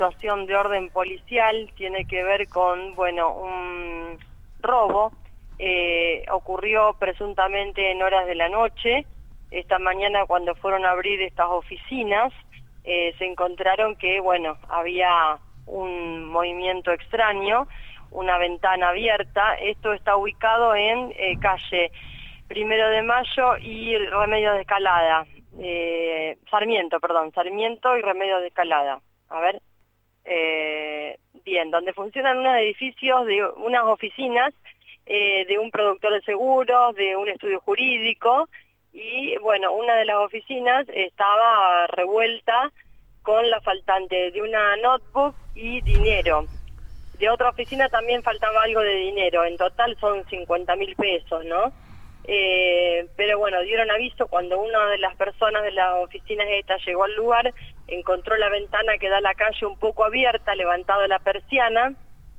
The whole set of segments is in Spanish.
situación de orden policial, tiene que ver con, bueno, un robo. Ocurrió presuntamente en horas de la noche. Esta mañana, cuando fueron a abrir estas oficinas, se encontraron que, bueno, había un movimiento extraño, una ventana abierta. Esto está ubicado en calle 1 de Mayo y Remedios de Escalada. Sarmiento y Remedios de Escalada. A ver, bien, donde funcionan unos edificios, de unas oficinas, de un productor de seguros, de un estudio jurídico, y bueno, una de las oficinas estaba revuelta con la faltante de una notebook y dinero. De otra oficina también faltaba algo de dinero, en total son 50.000 pesos, ¿no? Pero bueno, dieron aviso cuando una de las personas de las oficinas esta llegó al lugar, encontró la ventana que da a la calle un poco abierta, levantado la persiana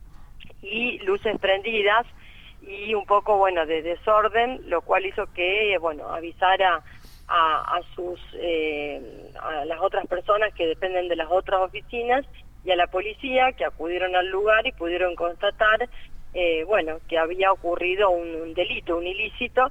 y luces prendidas y un poco, bueno, de desorden, lo cual hizo que, bueno, avisara a las otras personas que dependen de las otras oficinas y a la policía, que acudieron al lugar y pudieron constatar bueno, que había ocurrido un delito, un ilícito.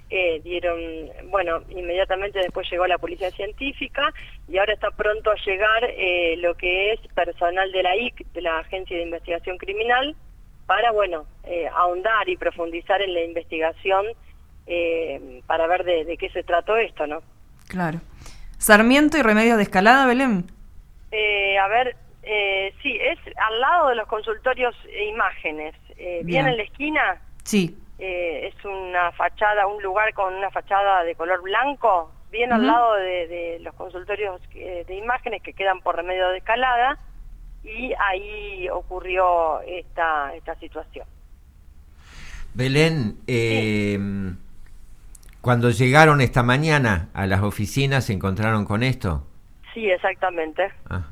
Bueno, inmediatamente después llegó la policía científica y ahora está pronto a llegar lo que es personal de la IC, de la Agencia de Investigación Criminal, para, bueno, ahondar y profundizar en la investigación para ver de qué se trató esto, ¿no? Claro. Sarmiento y Remedios de Escalada, Belén. A ver, sí, es al lado de los consultorios e imágenes. Bien en la esquina. Sí. Es una fachada, un lugar con una fachada de color blanco, bien al lado de los consultorios de imágenes que quedan por Remedios de Escalada, y ahí ocurrió esta situación. Belén, Sí. Cuando llegaron esta mañana a las oficinas, ¿se encontraron con esto? Sí, exactamente. Ajá.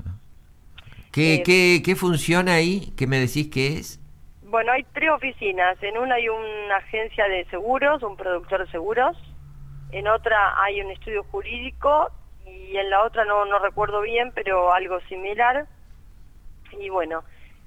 ¿Qué funciona ahí? ¿Qué me decís que es? Bueno, hay 3 oficinas. En una hay una agencia de seguros, un productor de seguros. En otra hay un estudio jurídico y en la otra no recuerdo bien, pero algo similar. Y bueno,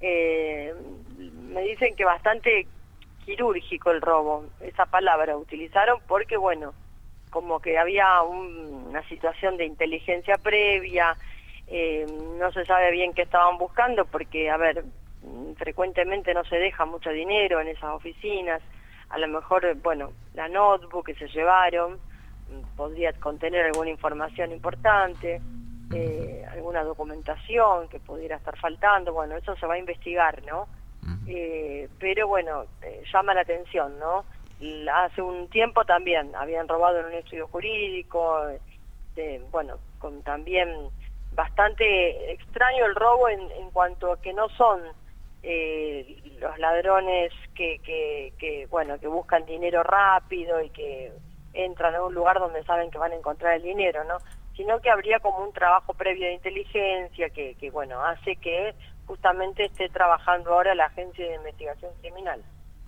me dicen que bastante quirúrgico el robo, esa palabra utilizaron porque, bueno, como que había una situación de inteligencia previa, no se sabe bien qué estaban buscando porque, a ver, frecuentemente no se deja mucho dinero en esas oficinas. A lo mejor, bueno, la notebook que se llevaron podría contener alguna información importante, alguna documentación que pudiera estar faltando. Bueno, eso se va a investigar, ¿no? Pero bueno, llama la atención, ¿no? Hace un tiempo también habían robado en un estudio jurídico, bueno, con también bastante extraño el robo en cuanto a que no son los ladrones que bueno, que buscan dinero rápido y que entran a un lugar donde saben que van a encontrar el dinero, ¿no? Sino que habría como un trabajo previo de inteligencia que bueno, hace que justamente esté trabajando ahora la Agencia de Investigación Criminal.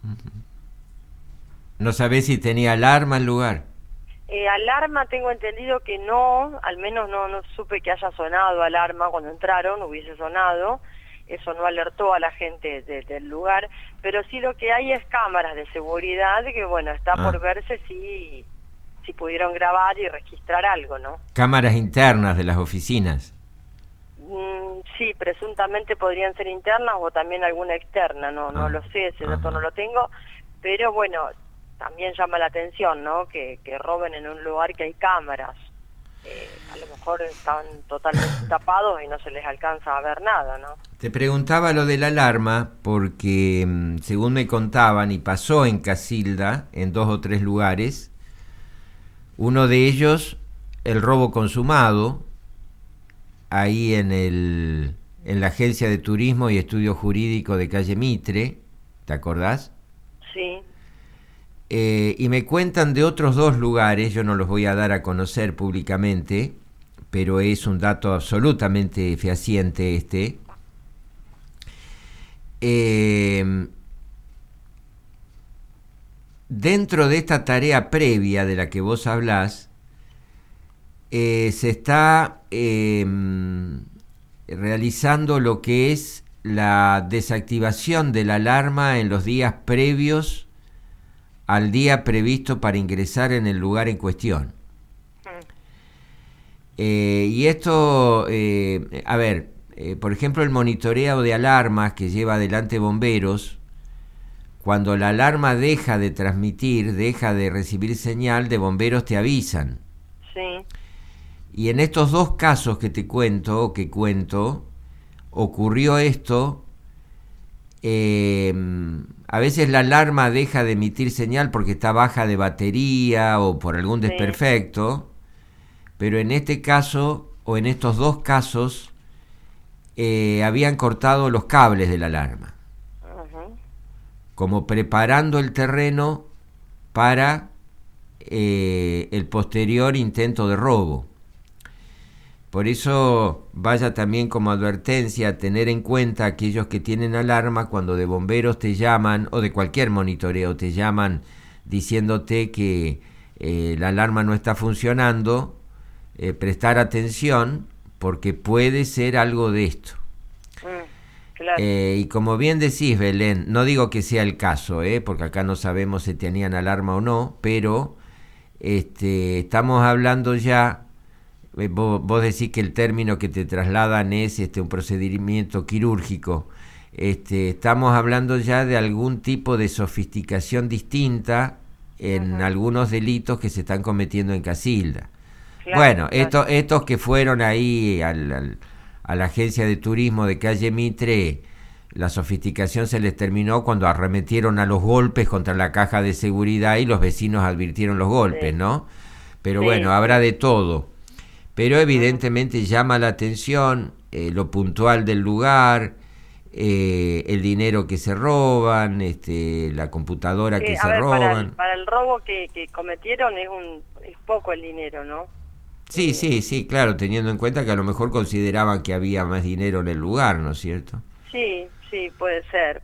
¿No sabés si tenía alarma el lugar? Alarma tengo entendido que no, al menos no supe que haya sonado alarma cuando entraron, hubiese sonado. Eso no alertó a la gente del lugar, pero sí lo que hay es cámaras de seguridad que, bueno, está por verse si pudieron grabar y registrar algo, ¿no? Cámaras internas de las oficinas. Sí, presuntamente podrían ser internas o también alguna externa, no lo sé, ese dato no lo tengo, pero bueno, también llama la atención, ¿no? Que roben en un lugar que hay cámaras. A lo mejor están totalmente tapados y no se les alcanza a ver nada, ¿no? Te preguntaba lo de la alarma porque, según me contaban, y pasó en Casilda, en 2 o 3 lugares, uno de ellos, el robo consumado, ahí en la Agencia de Turismo y Estudio Jurídico de Calle Mitre, ¿te acordás? Sí. Y me cuentan de otros 2 lugares, yo no los voy a dar a conocer públicamente, pero es un dato absolutamente fehaciente este. Dentro de esta tarea previa de la que vos hablás, se está realizando lo que es la desactivación de la alarma en los días previos al día previsto para ingresar en el lugar en cuestión. Y esto, a ver, por ejemplo, el monitoreo de alarmas que lleva adelante bomberos, cuando la alarma deja de transmitir, deja de recibir señal, de bomberos te avisan. Sí. Y en estos dos casos que te cuento, ocurrió esto. A veces la alarma deja de emitir señal porque está baja de batería o por algún desperfecto, pero en este caso, o en estos dos casos, habían cortado los cables de la alarma, como preparando el terreno para el posterior intento de robo. Por eso vaya también como advertencia a tener en cuenta aquellos que tienen alarma cuando de bomberos te llaman, o de cualquier monitoreo te llaman diciéndote que la alarma no está funcionando, prestar atención porque puede ser algo de esto. Claro. Y como bien decís, Belén, no digo que sea el caso, porque acá no sabemos si tenían alarma o no, pero estamos hablando ya, vos decís que el término que te trasladan es un procedimiento quirúrgico. Estamos hablando ya de algún tipo de sofisticación distinta en algunos delitos que se están cometiendo en Casilda. Claro, bueno, claro. Estos que fueron ahí a la agencia de turismo de calle Mitre, la sofisticación se les terminó cuando arremetieron a los golpes contra la caja de seguridad y los vecinos advirtieron los golpes, ¿no? Pero bueno, habrá de todo. Pero evidentemente llama la atención lo puntual del lugar, el dinero que se roban, la computadora que se roban. Para el robo que cometieron es poco el dinero, ¿no? Sí, claro, teniendo en cuenta que a lo mejor consideraban que había más dinero en el lugar, ¿no es cierto? Sí, puede ser.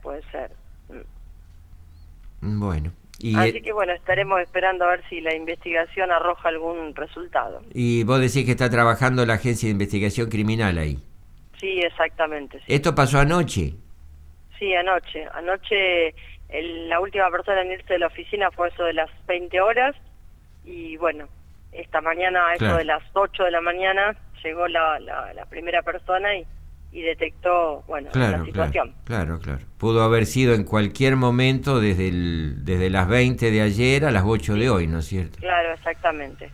Bueno. Así que bueno, estaremos esperando a ver si la investigación arroja algún resultado. Y vos decís que está trabajando la Agencia de Investigación Criminal ahí. Sí, exactamente. Sí. ¿Esto pasó anoche? Sí, anoche. Anoche la última persona en irse de la oficina fue eso de las 20 horas y bueno, esta mañana a eso de las 8 de la mañana llegó la primera persona y detectó, bueno, la situación. Claro. Pudo haber sido en cualquier momento desde las 20 de ayer a las 8 de hoy, ¿no es cierto? Claro, exactamente.